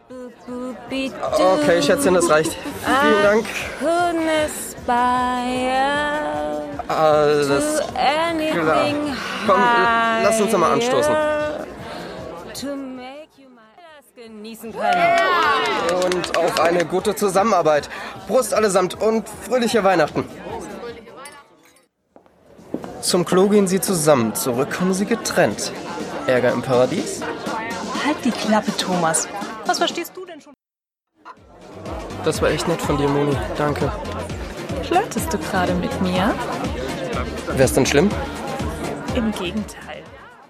Okay, Schätzchen, das reicht. Vielen Dank. Alles klar. Komm, lass uns nochmal anstoßen. Und auf eine gute Zusammenarbeit. Prost allesamt und fröhliche Weihnachten. Zum Klo gehen sie zusammen, zurück kommen sie getrennt. Ärger im Paradies? Halt die Klappe, Thomas. Was verstehst du denn schon? Das war echt nett von dir, Moni. Danke. Flirtest du gerade mit mir? Wär's denn schlimm? Im Gegenteil.